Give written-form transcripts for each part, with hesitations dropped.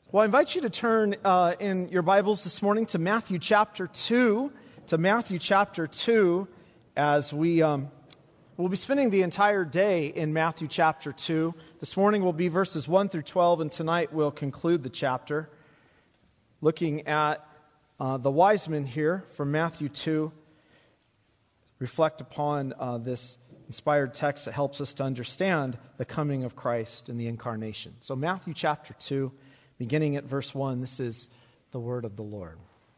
Well, I invite you to turn in your Bibles this morning to Matthew chapter 2. As we'll be spending the entire day in Matthew chapter 2. This morning will be verses 1 through 12, and tonight we'll conclude the chapter. Looking at the wise men here from Matthew 2. Reflect upon this inspired text that helps us to understand the coming of Christ and the incarnation. So Matthew chapter 2. Beginning at verse 1, this is the word of the Lord.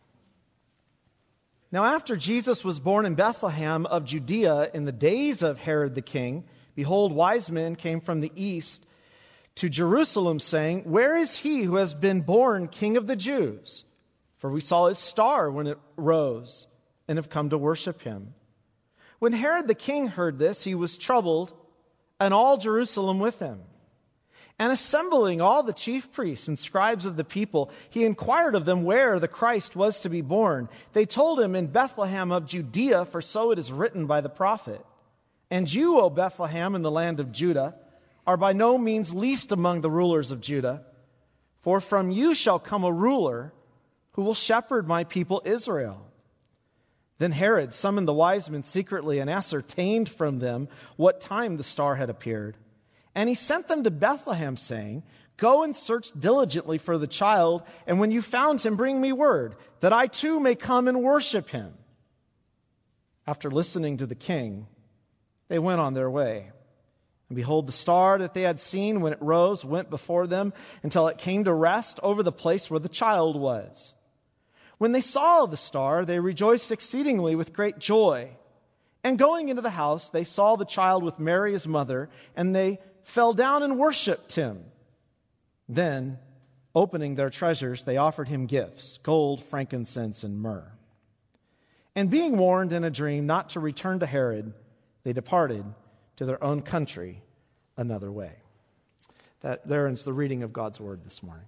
Now after Jesus was born in Bethlehem of Judea in the days of Herod the king, behold, wise men came from the east to Jerusalem, saying, "Where is he who has been born King of the Jews? For we saw his star when it rose, and have come to worship him." When Herod the king heard this, he was troubled, and all Jerusalem with him. And assembling all the chief priests and scribes of the people, he inquired of them where the Christ was to be born. They told him, "In Bethlehem of Judea, for so it is written by the prophet. And you, O Bethlehem, in the land of Judah, are by no means least among the rulers of Judah. For from you shall come a ruler who will shepherd my people Israel." Then Herod summoned the wise men secretly and ascertained from them what time the star had appeared. And he sent them to Bethlehem, saying, "Go and search diligently for the child, and when you found him, bring me word, that I too may come and worship him." After listening to the king, they went on their way. And behold, the star that they had seen when it rose went before them until it came to rest over the place where the child was. When they saw the star, they rejoiced exceedingly with great joy. And going into the house, they saw the child with Mary his mother, and they fell down and worshipped him. Then, opening their treasures, they offered him gifts, gold, frankincense, and myrrh. And being warned in a dream not to return to Herod, they departed to their own country another way. There ends the reading of God's word this morning.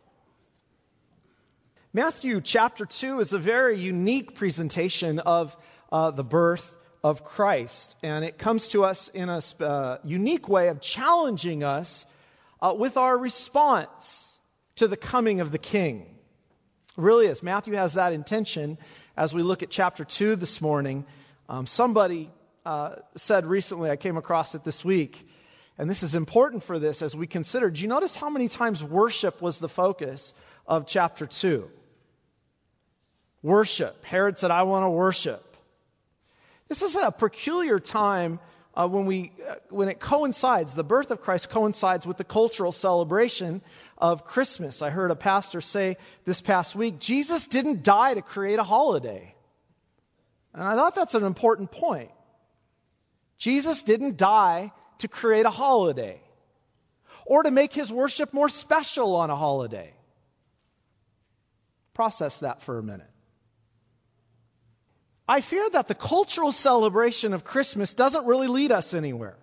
Matthew chapter 2 is a very unique presentation of the birth of Christ. And it comes to us in a unique way of challenging us with our response to the coming of the King. It really is. Matthew has that intention as we look at chapter 2 this morning. Somebody said recently, I came across it this week, and this is important for this as we consider. Do you notice how many times worship was the focus of chapter 2? Worship. Herod said, "I want to worship." This is a peculiar time when it coincides, the birth of Christ coincides with the cultural celebration of Christmas. I heard a pastor say this past week, Jesus didn't die to create a holiday. And I thought that's an important point. Jesus didn't die to create a holiday or to make his worship more special on a holiday. Process that for a minute. I fear that the cultural celebration of Christmas doesn't really lead us anywhere.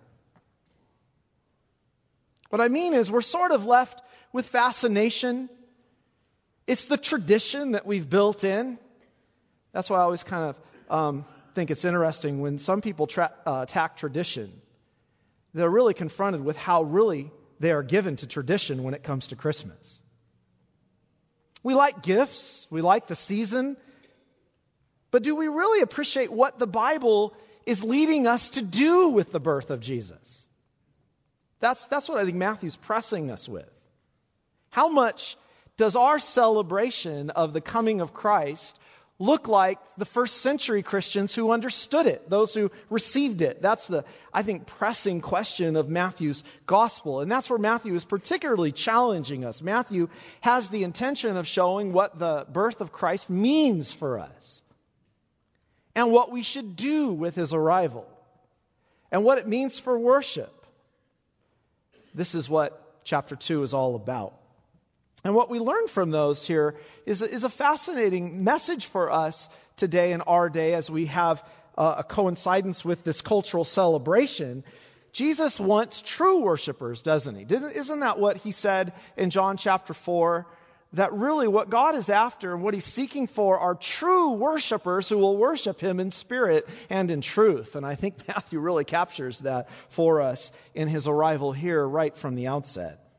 What I mean is we're sort of left with fascination. It's the tradition that we've built in. That's why I always kind of think it's interesting when some people attack tradition. They're really confronted with how really they are given to tradition when it comes to Christmas. We like gifts. We like the season. But do we really appreciate what the Bible is leading us to do with the birth of Jesus? That's what I think Matthew's pressing us with. How much does our celebration of the coming of Christ look like the first century Christians who understood it, those who received it? That's the, I think, pressing question of Matthew's gospel. And that's where Matthew is particularly challenging us. Matthew has the intention of showing what the birth of Christ means for us, and what we should do with his arrival, and what it means for worship. This is what chapter 2 is all about. And what we learn from those here is a fascinating message for us today in our day as we have a coincidence with this cultural celebration. Jesus wants true worshipers, doesn't he? Isn't that what he said in John chapter 4? That really what God is after and what he's seeking for are true worshipers who will worship him in spirit and in truth. And I think Matthew really captures that for us in his arrival here right from the outset.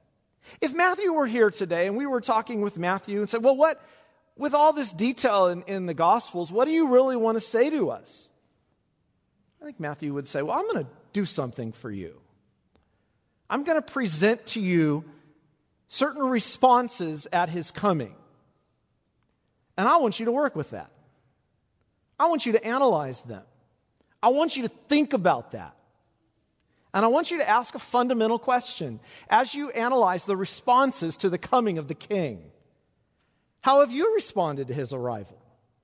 If Matthew were here today and we were talking with Matthew and said, well, with all this detail in the Gospels, what do you really want to say to us? I think Matthew would say, well, I'm going to do something for you. I'm going to present to you certain responses at his coming. And I want you to work with that. I want you to analyze them. I want you to think about that. And I want you to ask a fundamental question as you analyze the responses to the coming of the King. How have you responded to his arrival?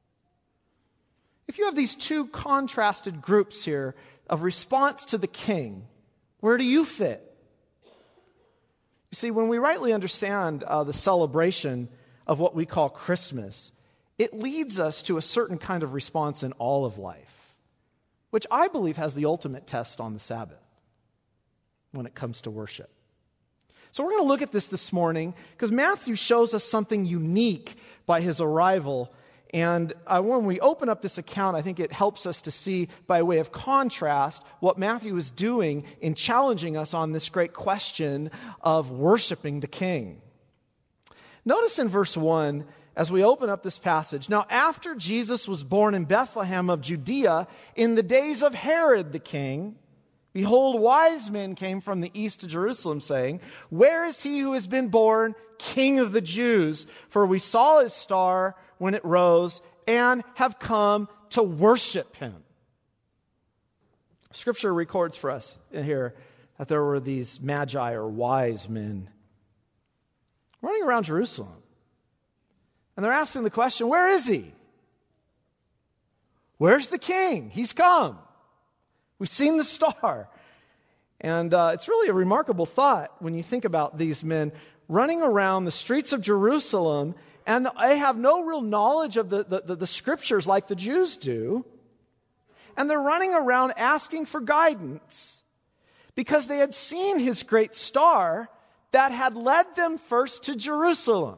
If you have these two contrasted groups here of response to the King, where do you fit? You see, when we rightly understand the celebration of what we call Christmas, it leads us to a certain kind of response in all of life, which I believe has the ultimate test on the Sabbath when it comes to worship. So we're going to look at this morning because Matthew shows us something unique by his arrival. And when we open up this account, I think it helps us to see, by way of contrast, what Matthew is doing in challenging us on this great question of worshiping the King. Notice in verse 1, as we open up this passage, now after Jesus was born in Bethlehem of Judea in the days of Herod the king, behold, wise men came from the east to Jerusalem, saying, where is he who has been born King of the Jews? For we saw his star when it rose and have come to worship him. Scripture records for us here that there were these magi or wise men running around Jerusalem. And they're asking the question, where is he? Where's the King? He's come. We've seen the star. And it's really a remarkable thought when you think about these men running around the streets of Jerusalem, and they have no real knowledge of the Scriptures like the Jews do. And they're running around asking for guidance because they had seen his great star that had led them first to Jerusalem.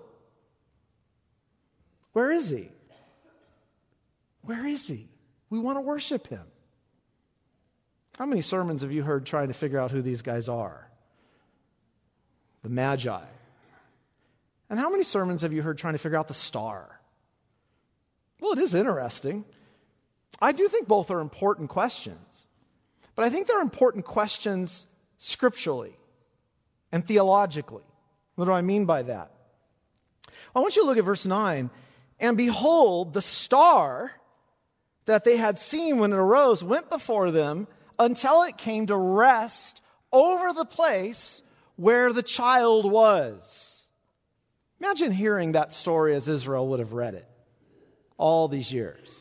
Where is he? Where is he? We want to worship him. How many sermons have you heard trying to figure out who these guys are? The Magi. And how many sermons have you heard trying to figure out the star? Well, it is interesting. I do think both are important questions. But I think they're important questions scripturally and theologically. What do I mean by that? I want you to look at verse 9. And behold, the star that they had seen when it arose went before them until it came to rest over the place where the child was. Imagine hearing that story as Israel would have read it all these years.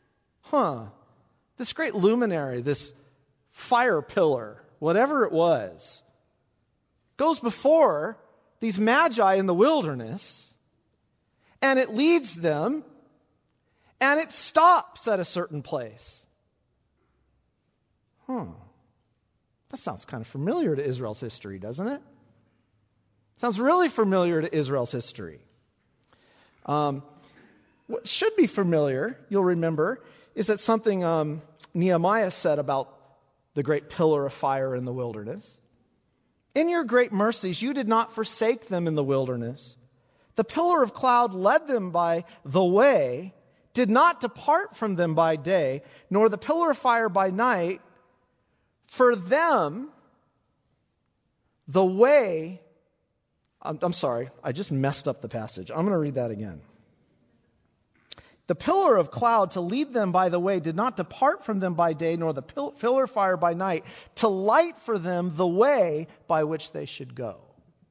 This great luminary, this fire pillar, whatever it was, goes before these magi in the wilderness. And it leads them, and it stops at a certain place. That sounds kind of familiar to Israel's history, doesn't it? Sounds really familiar to Israel's history. What should be familiar, you'll remember, is that something Nehemiah said about the great pillar of fire in the wilderness. In your great mercies, you did not forsake them in the wilderness. The pillar of cloud led them by the way, did not depart from them by day, nor the pillar of fire by night. For them, the way... I'm sorry, I just messed up the passage. I'm going to read that again. The pillar of cloud to lead them by the way did not depart from them by day, nor the pillar of fire by night, to light for them the way by which they should go.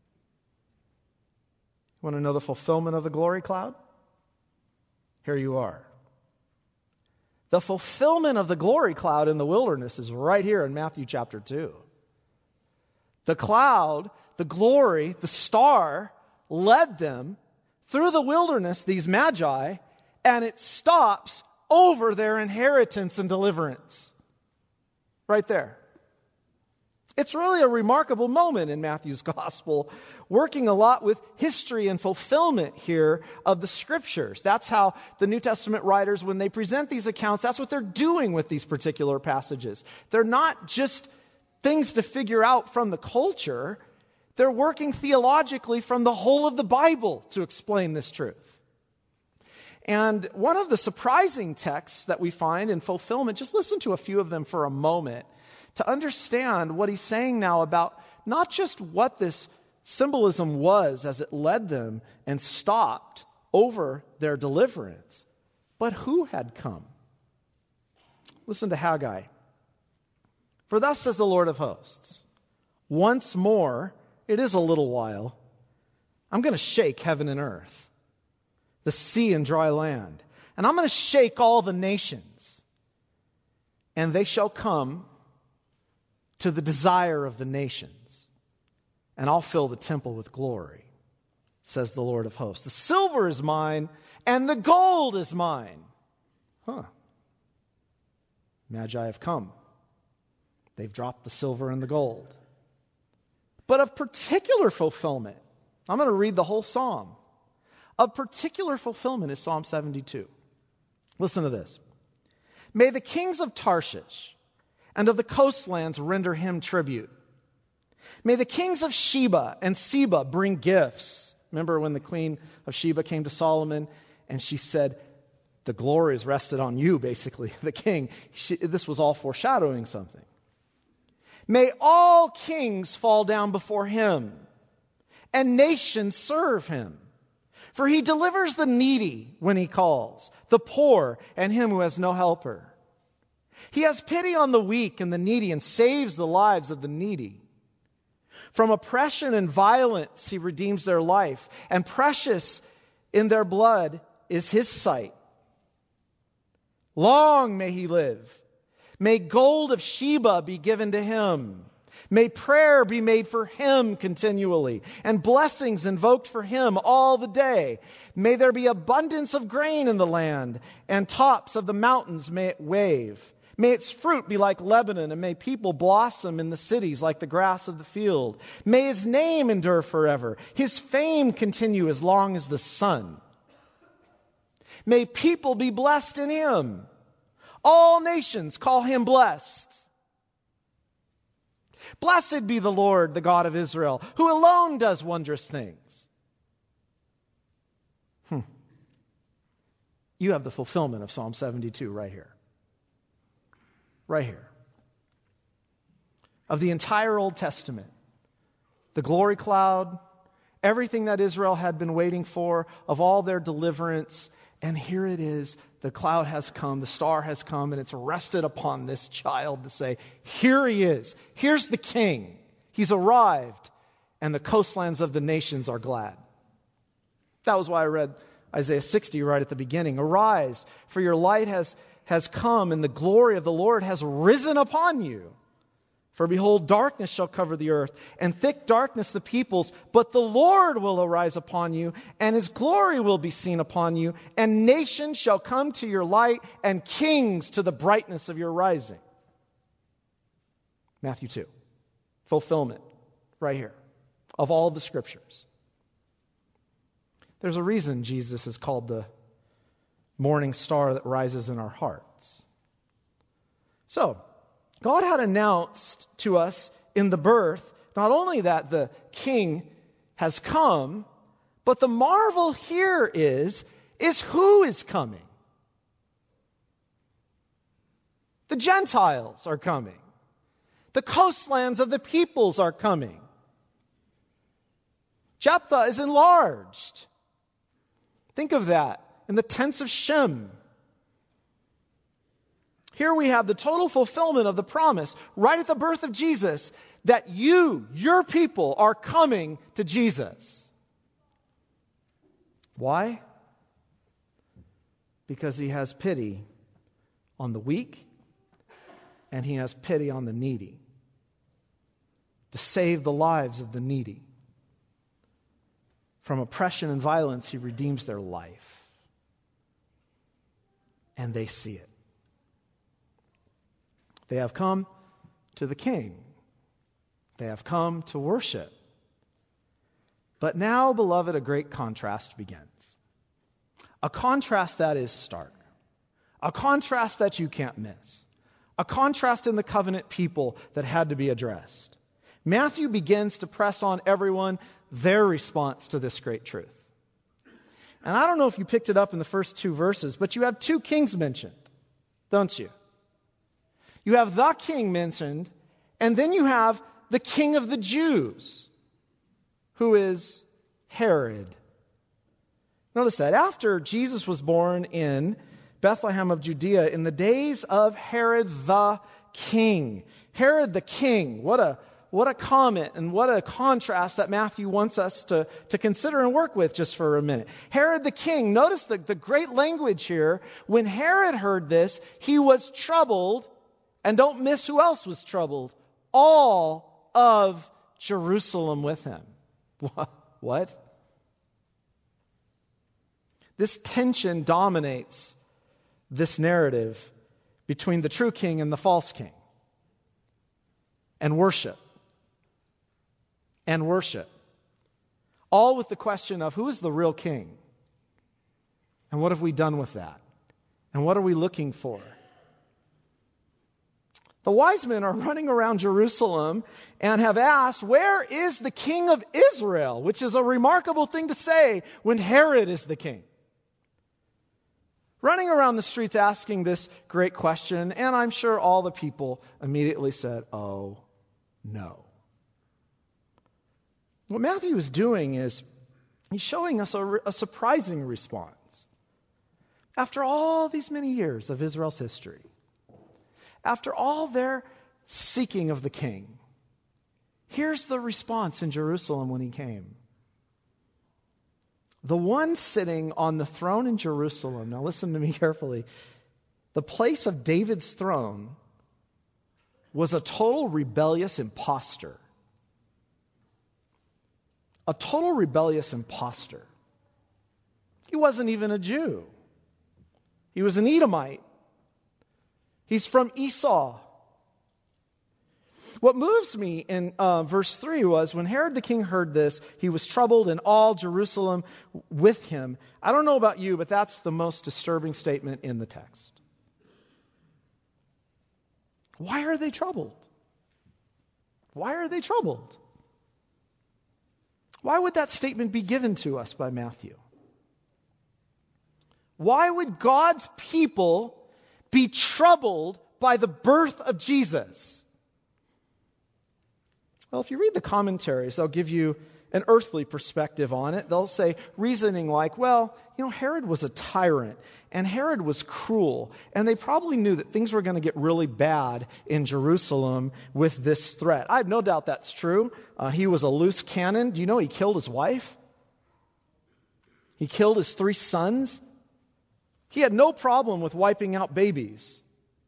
Want to know the fulfillment of the glory cloud? Here you are. The fulfillment of the glory cloud in the wilderness is right here in Matthew chapter 2. The cloud, the glory, the star led them through the wilderness, these magi, and it stops over their inheritance and deliverance. Right there. It's really a remarkable moment in Matthew's gospel, working a lot with history and fulfillment here of the Scriptures. That's how the New Testament writers, when they present these accounts, that's what they're doing with these particular passages. They're not just things to figure out from the culture. They're working theologically from the whole of the Bible to explain this truth. And one of the surprising texts that we find in fulfillment, just listen to a few of them for a moment, to understand what he's saying now about not just what this symbolism was as it led them and stopped over their deliverance, but who had come. Listen to Haggai. For thus says the Lord of hosts, once more, it is a little while, I'm going to shake heaven and earth, the sea and dry land, and I'm going to shake all the nations, and they shall come to the desire of the nations, and I'll fill the temple with glory, says the Lord of hosts. The silver is mine, and the gold is mine. Magi have come. They've dropped the silver and the gold. But of particular fulfillment, I'm going to read the whole psalm. Of particular fulfillment is Psalm 72. Listen to this. May the kings of Tarshish and of the coastlands render him tribute. May the kings of Sheba and Seba bring gifts. Remember when the queen of Sheba came to Solomon and she said, the glory is rested on you, basically, the king. This was all foreshadowing something. May all kings fall down before him, and nations serve him. For he delivers the needy when he calls, the poor and him who has no helper. He has pity on the weak and the needy and saves the lives of the needy. From oppression and violence he redeems their life, and precious in their blood is his sight. Long may he live. May gold of Sheba be given to him. May prayer be made for him continually, and blessings invoked for him all the day. May there be abundance of grain in the land, and tops of the mountains may it wave. May its fruit be like Lebanon, and may people blossom in the cities like the grass of the field. May his name endure forever, his fame continue as long as the sun. May people be blessed in him. All nations call him blessed. Blessed be the Lord, the God of Israel, who alone does wondrous things. You have the fulfillment of Psalm 72 right here. Right here. Of the entire Old Testament, the glory cloud, everything that Israel had been waiting for, of all their deliverance, and here it is, the cloud has come, the star has come, and it's rested upon this child to say, here he is, here's the king, he's arrived, and the coastlands of the nations are glad. That was why I read Isaiah 60 right at the beginning. Arise, for your light has come, and the glory of the Lord has risen upon you. For behold, darkness shall cover the earth, and thick darkness the peoples. But the Lord will arise upon you, and his glory will be seen upon you. And nations shall come to your light, and kings to the brightness of your rising. Matthew 2. Fulfillment, right here, of all the scriptures. There's a reason Jesus is called the morning star that rises in our hearts. So, God had announced to us in the birth, not only that the king has come, but the marvel here is who is coming. The Gentiles are coming. The coastlands of the peoples are coming. Jephthah is enlarged. Think of that in the tents of Shem. Here we have the total fulfillment of the promise right at the birth of Jesus that your people are coming to Jesus. Why? Because he has pity on the weak and he has pity on the needy. To save the lives of the needy. From oppression and violence, he redeems their life. And they see it. They have come to the King. They have come to worship. But now, beloved, a great contrast begins. A contrast that is stark. A contrast that you can't miss. A contrast in the covenant people that had to be addressed. Matthew begins to press on everyone their response to this great truth. And I don't know if you picked it up in the first 2 verses, but you have 2 kings mentioned, don't you? You have the king mentioned, and then you have the king of the Jews, who is Herod. Notice that after Jesus was born in Bethlehem of Judea in the days of Herod the king. Herod the king, what a comment and what a contrast that Matthew wants us to consider and work with just for a minute. Herod the king, notice the great language here. When Herod heard this, he was troubled, and don't miss who else was troubled. All of Jerusalem with him. What? This tension dominates this narrative between the true king and the false king. And worship. All with the question of who is the real king? And what have we done with that? And what are we looking for? The wise men are running around Jerusalem and have asked, where is the king of Israel? Which is a remarkable thing to say when Herod is the king. Running around the streets asking this great question, and I'm sure all the people immediately said, oh, no. What Matthew is doing is he's showing us a surprising response. After all these many years of Israel's history, after all their seeking of the king, here's the response in Jerusalem when he came. The one sitting on the throne in Jerusalem, now listen to me carefully, the place of David's throne was a total rebellious imposter. A total rebellious imposter. He wasn't even a Jew. He was an Edomite. He's from Esau. What moves me in verse 3 was when Herod the king heard this, he was troubled and all Jerusalem with him. I don't know about you, but that's the most disturbing statement in the text. Why are they troubled? Why are they troubled? Why would that statement be given to us by Matthew? Why would God's people be troubled by the birth of Jesus? Well, if you read the commentaries, they'll give you an earthly perspective on it. They'll say reasoning like, well, Herod was a tyrant and Herod was cruel, and they probably knew that things were going to get really bad in Jerusalem with this threat. I have no doubt that's true. He was a loose cannon. Do you know he killed his wife? He killed his 3 sons. He had no problem with wiping out babies.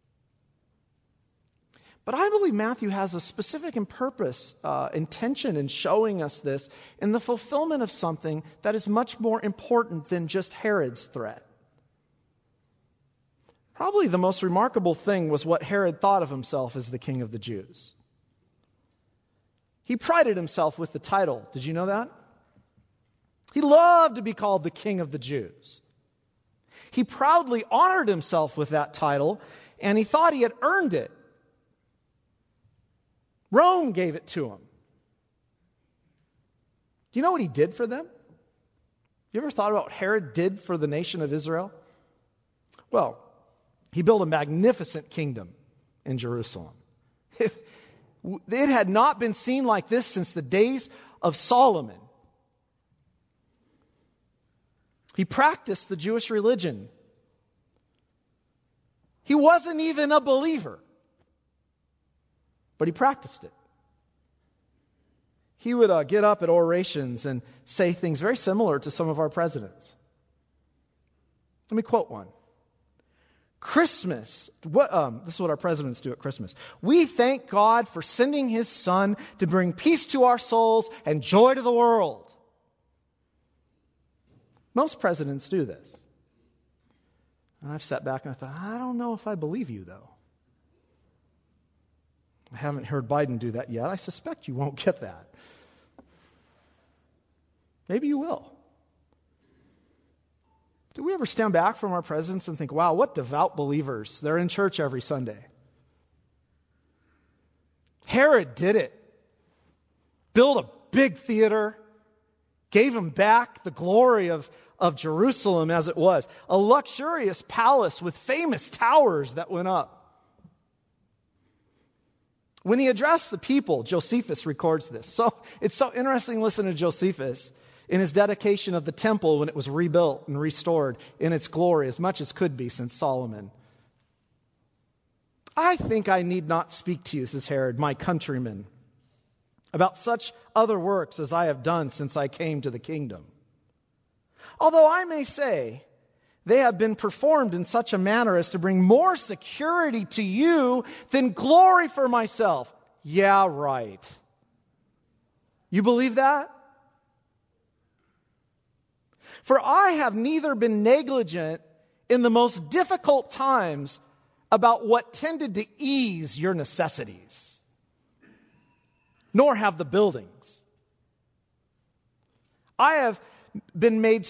But I believe Matthew has a specific and purpose, intention in showing us this in the fulfillment of something that is much more important than just Herod's threat. Probably the most remarkable thing was what Herod thought of himself as the king of the Jews. He prided himself with the title. Did you know that? He loved to be called the king of the Jews. He proudly honored himself with that title, and he thought he had earned it. Rome gave it to him. Do you know what he did for them? You ever thought about what Herod did for the nation of Israel? Well, he built a magnificent kingdom in Jerusalem. It had not been seen like this since the days of Solomon. He practiced the Jewish religion. He wasn't even a believer, but he practiced it. He would get up at orations and say things very similar to some of our presidents. Let me quote one. Christmas, this is what our presidents do at Christmas. We thank God for sending His Son to bring peace to our souls and joy to the world. Most presidents do this. And I've sat back and I thought, I don't know if I believe you, though. I haven't heard Biden do that yet. I suspect you won't get that. Maybe you will. Do we ever stand back from our presidents and think, wow, what devout believers. They're in church every Sunday. Herod did it. built a big theater, gave him back the glory of Jerusalem as it was, a luxurious palace with famous towers that went up. When he addressed the people, Josephus records this. So it's so interesting to listen to Josephus in his dedication of the temple when it was rebuilt and restored in its glory, as much as could be since Solomon. I think I need not speak to you, says Herod, my countrymen, about such other works as I have done since I came to the kingdom. Although I may say they have been performed in such a manner as to bring more security to you than glory for myself. Yeah, right. You believe that? For I have neither been negligent in the most difficult times about what tended to ease your necessities, nor have the buildings. I have been made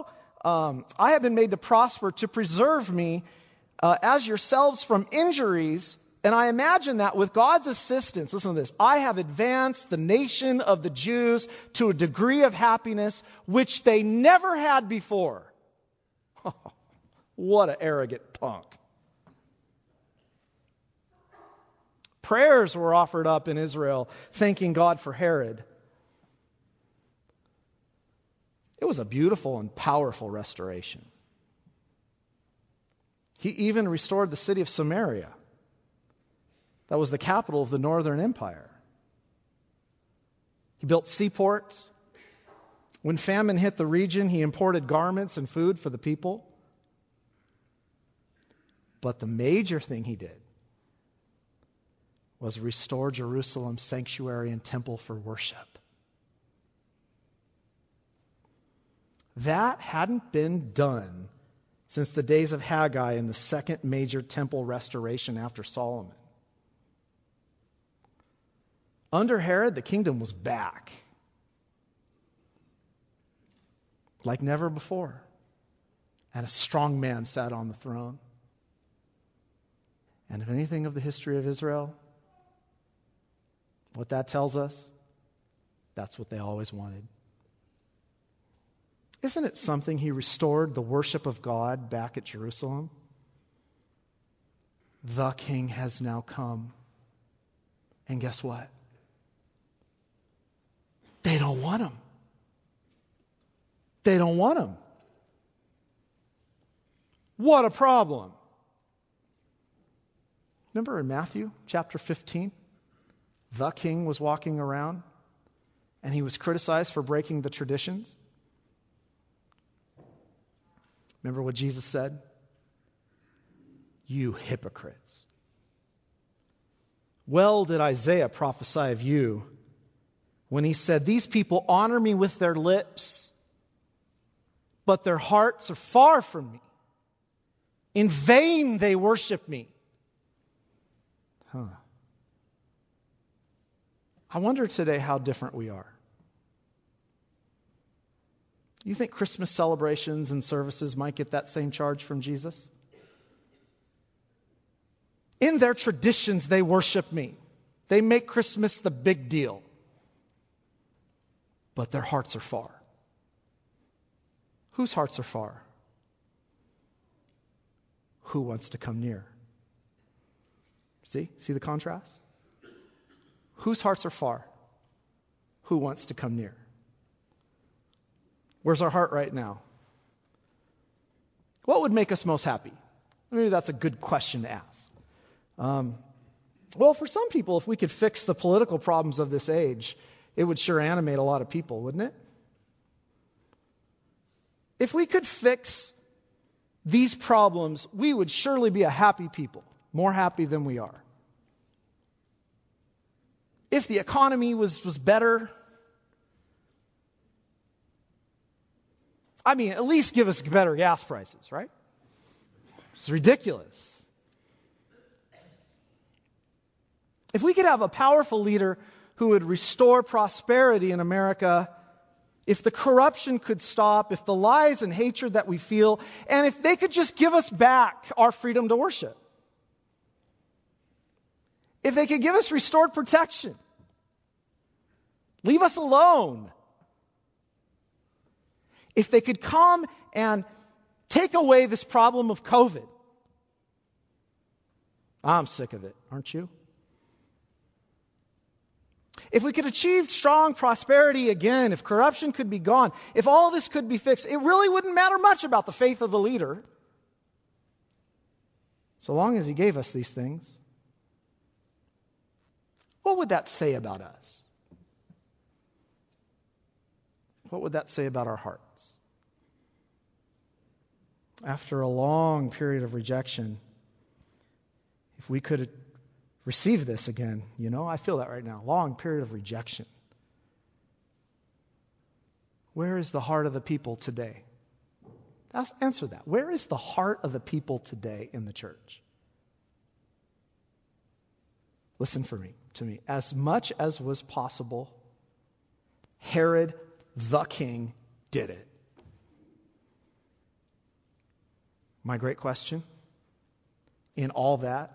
to prosper to preserve me as yourselves from injuries. And I imagine that with God's assistance, listen to this, I have advanced the nation of the Jews to a degree of happiness which they never had before. What an arrogant punk. Prayers were offered up in Israel, thanking God for Herod. It was a beautiful and powerful restoration. He even restored the city of Samaria. That was the capital of the Northern Empire. He built seaports. When famine hit the region, he imported garments and food for the people. But the major thing he did was restore Jerusalem's sanctuary and temple for worship. That hadn't been done since the days of Haggai in the second major temple restoration after Solomon. Under Herod, the kingdom was back like never before. And a strong man sat on the throne. And if anything of the history of Israel, what that tells us, that's what they always wanted. Isn't it something he restored the worship of God back at Jerusalem? The king has now come. And guess what? They don't want him. They don't want him. What a problem. Remember in Matthew chapter 15? The king was walking around and he was criticized for breaking the traditions. Remember what Jesus said? You hypocrites. Well did Isaiah prophesy of you when he said, these people honor me with their lips, but their hearts are far from me. In vain they worship me. I wonder today how different we are. You think Christmas celebrations and services might get that same charge from Jesus? In their traditions, they worship me. They make Christmas the big deal. But their hearts are far. Whose hearts are far? Who wants to come near? See the contrast? Whose hearts are far? Who wants to come near? Where's our heart right now? What would make us most happy? Maybe that's a good question to ask. Well, for some people, if we could fix the political problems of this age, it would sure animate a lot of people, wouldn't it? If we could fix these problems, we would surely be a happy people, more happy than we are. If the economy was better, at least give us better gas prices, right? It's ridiculous. If we could have a powerful leader who would restore prosperity in America, if the corruption could stop, if the lies and hatred that we feel, and if they could just give us back our freedom to worship. If they could give us restored protection. Leave us alone. If they could come and take away this problem of COVID. I'm sick of it, aren't you? If we could achieve strong prosperity again, if corruption could be gone, if all this could be fixed, it really wouldn't matter much about the faith of the leader. So long as he gave us these things. What would that say about us? What would that say about our hearts? After a long period of rejection, if we could receive this again, I feel that right now. Long period of rejection. Where is the heart of the people today? Answer that. Where is the heart of the people today in the church? Listen to me. As much as was possible, Herod the king did it. My great question, in all that,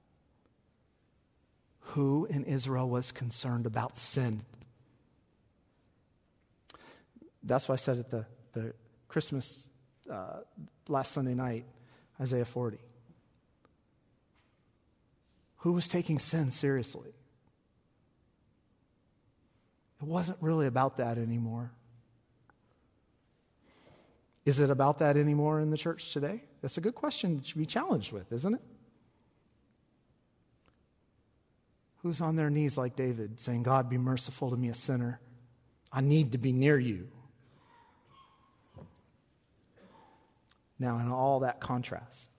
who in Israel was concerned about sin? That's why I said at the Christmas last Sunday night, Isaiah 40. Who was taking sin seriously? It wasn't really about that anymore. Is it about that anymore in the church today? That's a good question to be challenged with, isn't it? Who's on their knees like David, saying, God, be merciful to me, a sinner. I need to be near you. Now, in all that contrast,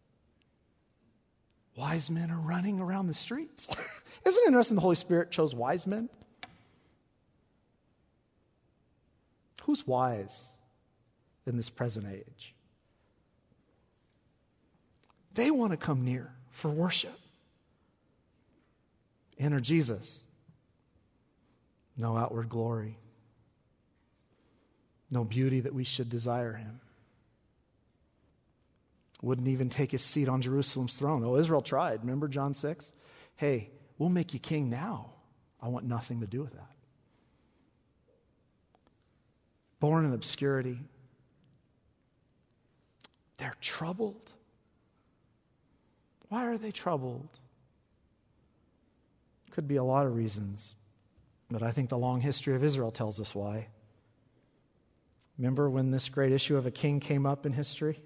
wise men are running around the streets. Isn't it interesting the Holy Spirit chose wise men? Who's wise in this present age? They want to come near for worship. Enter Jesus. No outward glory. No beauty that we should desire him. Wouldn't even take his seat on Jerusalem's throne. Oh, Israel tried. Remember John 6? Hey, we'll make you king now. I want nothing to do with that. Born in obscurity. They're troubled. Why are they troubled? Could be a lot of reasons, but I think the long history of Israel tells us why. Remember when this great issue of a king came up in history?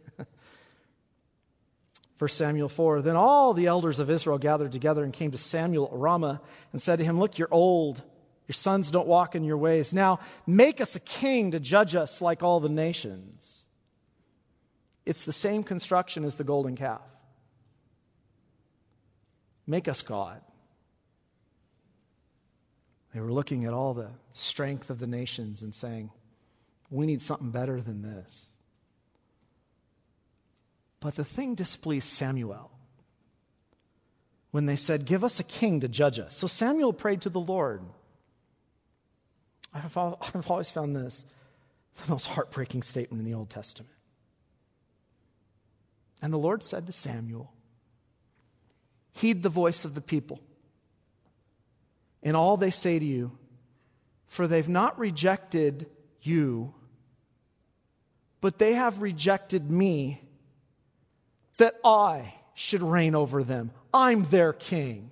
1 Samuel 4, then all the elders of Israel gathered together and came to Samuel at Ramah and said to him, look, you're old. Your sons don't walk in your ways. Now make us a king to judge us like all the nations. It's the same construction as the golden calf. Make us God. They were looking at all the strength of the nations and saying, we need something better than this. But the thing displeased Samuel when they said, give us a king to judge us. So Samuel prayed to the Lord. I've always found this the most heartbreaking statement in the Old Testament. And the Lord said to Samuel, heed the voice of the people in all they say to you, for they've not rejected you, but they have rejected me, that I should reign over them. I'm their king.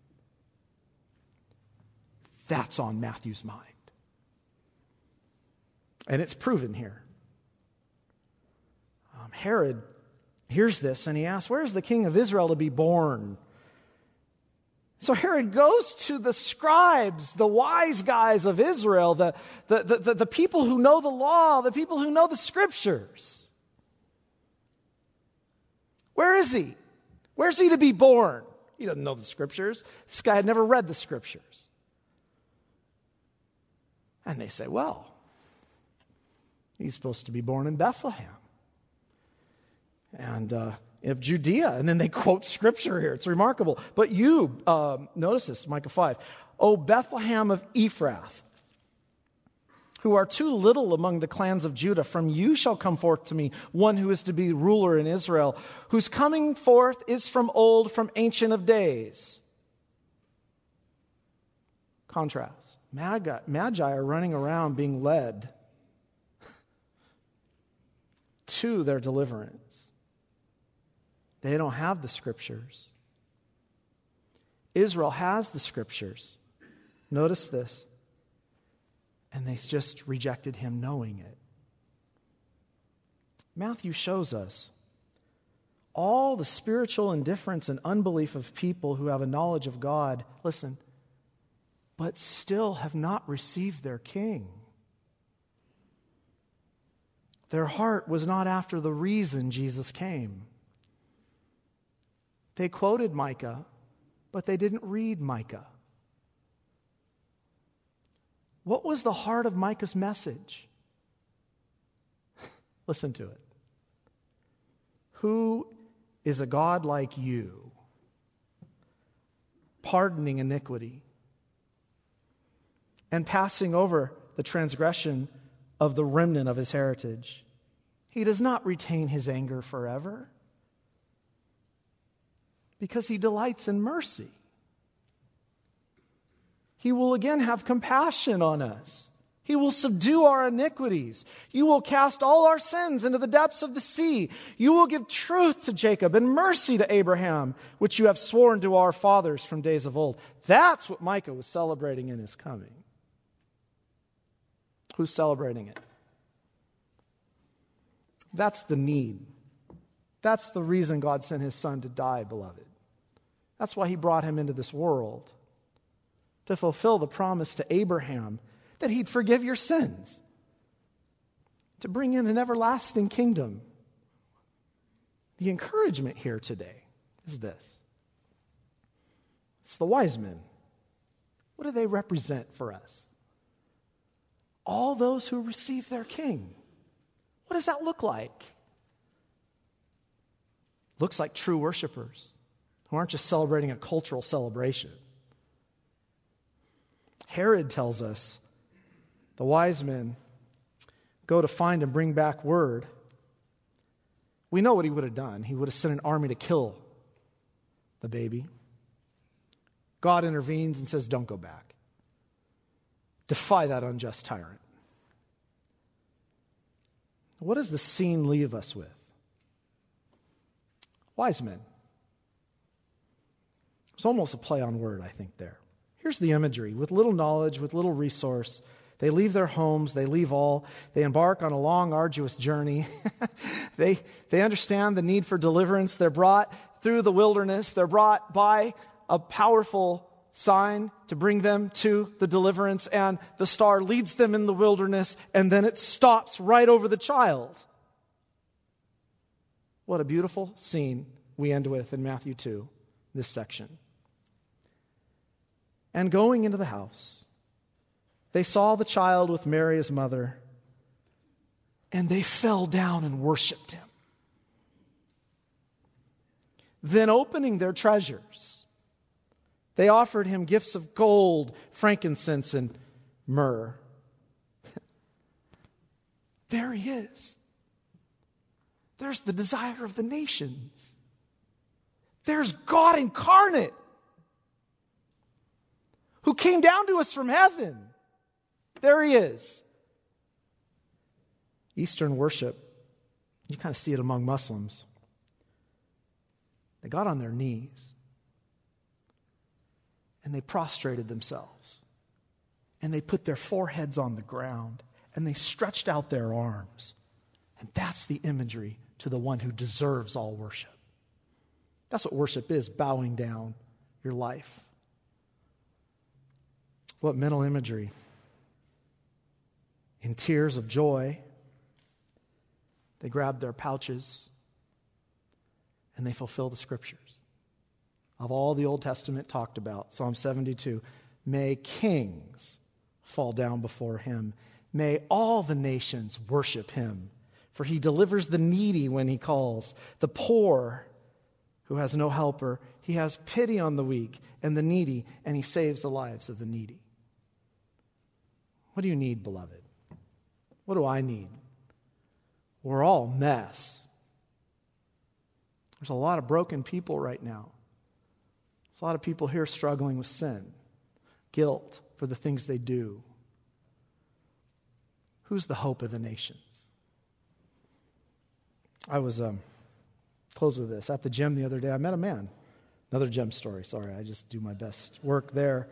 That's on Matthew's mind. And it's proven here. Herod hears this and he asks, where's the king of Israel to be born? So Herod goes to the scribes, the wise guys of Israel, the people who know the law, the people who know the scriptures. Where is he? Where's he to be born? He doesn't know the scriptures. This guy had never read the scriptures. And they say, well, he's supposed to be born in Bethlehem. And of Judea. And then they quote scripture here. It's remarkable. But you, notice this, Micah 5. O Bethlehem of Ephrath, who are too little among the clans of Judah, from you shall come forth to me one who is to be ruler in Israel, whose coming forth is from old, from ancient of days. Contrast. Magi are running around being led to their deliverance. They don't have the Scriptures. Israel has the Scriptures. Notice this. And they just rejected him knowing it. Matthew shows us all the spiritual indifference and unbelief of people who have a knowledge of God, listen, but still have not received their King. Their heart was not after the reason Jesus came. They quoted Micah, but they didn't read Micah. What was the heart of Micah's message? Listen to it. Who is a God like you, pardoning iniquity and passing over the transgression of the remnant of his heritage? He does not retain his anger forever because he delights in mercy. He will again have compassion on us. He will subdue our iniquities. You will cast all our sins into the depths of the sea. You will give truth to Jacob and mercy to Abraham, which you have sworn to our fathers from days of old. That's what Micah was celebrating in his coming. Who's celebrating it? That's the need. That's the reason God sent his Son to die, beloved. That's why he brought him into this world. To fulfill the promise to Abraham that he'd forgive your sins. To bring in an everlasting kingdom. The encouragement here today is this. It's the wise men. What do they represent for us? All those who receive their king. What does that look like? Looks like true worshipers who aren't just celebrating a cultural celebration. Herod tells us the wise men go to find and bring back word. We know what he would have done. He would have sent an army to kill the baby. God intervenes and says, don't go back. Defy that unjust tyrant. What does the scene leave us with? Wise men. It's almost a play on word, I think, there. Here's the imagery. With little knowledge, with little resource, they leave their homes, they leave all. They embark on a long, arduous journey. They understand the need for deliverance. They're brought through the wilderness. They're brought by a powerful sign to bring them to the deliverance. And the star leads them in the wilderness, and then it stops right over the child. What a beautiful scene we end with in Matthew 2, this section. And going into the house, they saw the child with Mary his mother, and they fell down and worshipped him. Then opening their treasures, they offered him gifts of gold, frankincense, and myrrh. There he is. There's the desire of the nations. There's God incarnate, who came down to us from heaven. There he is. Eastern worship, you kind of see it among Muslims. They got on their knees and they prostrated themselves and they put their foreheads on the ground and they stretched out their arms. And that's the imagery to the one who deserves all worship. That's what worship is, bowing down your life. What mental imagery. In tears of joy, they grab their pouches and they fulfill the scriptures of all the Old Testament talked about. Psalm 72. May kings fall down before him. May all the nations worship him. For he delivers the needy when he calls, the poor who has no helper. He has pity on the weak and the needy, and he saves the lives of the needy. What do you need, beloved? What do I need? We're all a mess. There's a lot of broken people right now. There's a lot of people here struggling with sin, guilt, for the things they do. Who's the hope of the nations? I was, close with this, at the gym the other day, I met a man. Another gym story, sorry, I just do my best work there.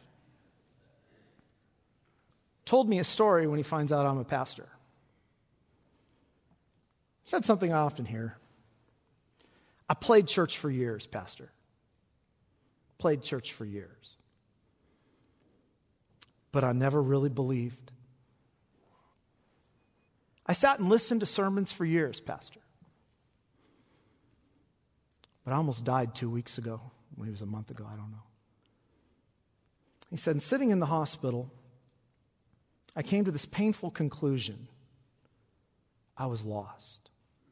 Told me a story when he finds out I'm a pastor. Said something I often hear. I played church for years, Pastor. Played church for years. But I never really believed. I sat and listened to sermons for years, Pastor. But I almost died 2 weeks ago. Maybe it was a month ago, I don't know. He said, sitting in the hospital, I came to this painful conclusion. I was lost.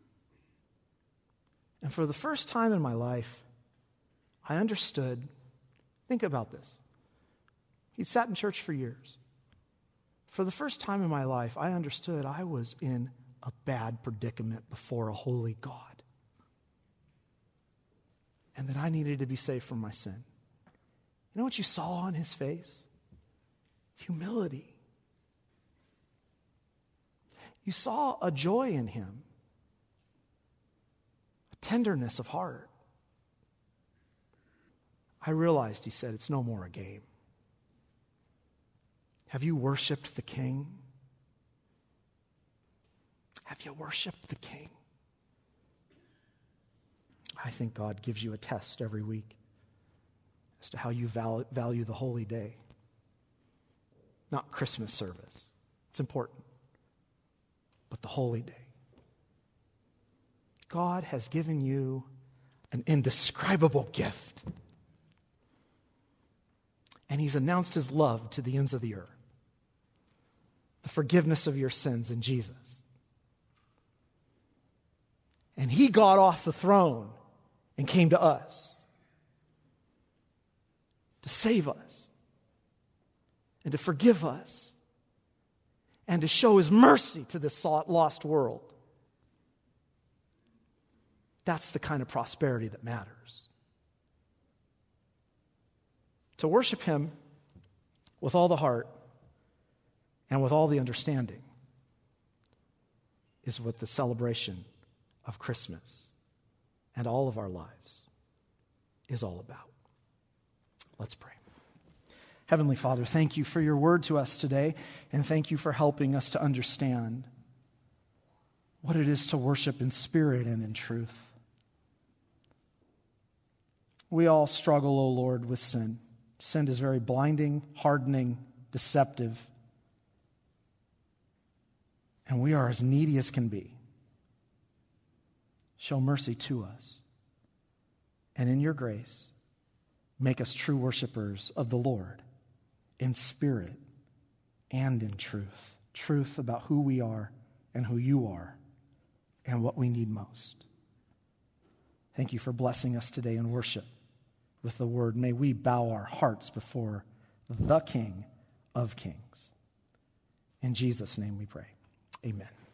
And for the first time in my life, I understood. Think about this. He'd sat in church for years. For the first time in my life, I understood I was in a bad predicament before a holy God. And that I needed to be saved from my sin. You know what you saw on his face? Humility. You saw a joy in him. A tenderness of heart. I realized, he said, it's no more a game. Have you worshiped the King? Have you worshiped the King? I think God gives you a test every week as to how you value the holy day. Not Christmas service. It's important. But the holy day. God has given you an indescribable gift. And he's announced his love to the ends of the earth. The forgiveness of your sins in Jesus. And he got off the throne and came to us to save us and to forgive us and to show his mercy to this lost world. That's the kind of prosperity that matters. To worship him with all the heart and with all the understanding is what the celebration of Christmas and all of our lives is all about. Let's pray. Heavenly Father, thank you for your word to us today, and thank you for helping us to understand what it is to worship in spirit and in truth. We all struggle, O Lord, with sin. Sin is very blinding, hardening, deceptive. And we are as needy as can be. Show mercy to us. And in your grace, make us true worshipers of the Lord in spirit and in truth. Truth about who we are and who you are and what we need most. Thank you for blessing us today in worship with the word. May we bow our hearts before the King of Kings. In Jesus' name we pray. Amen.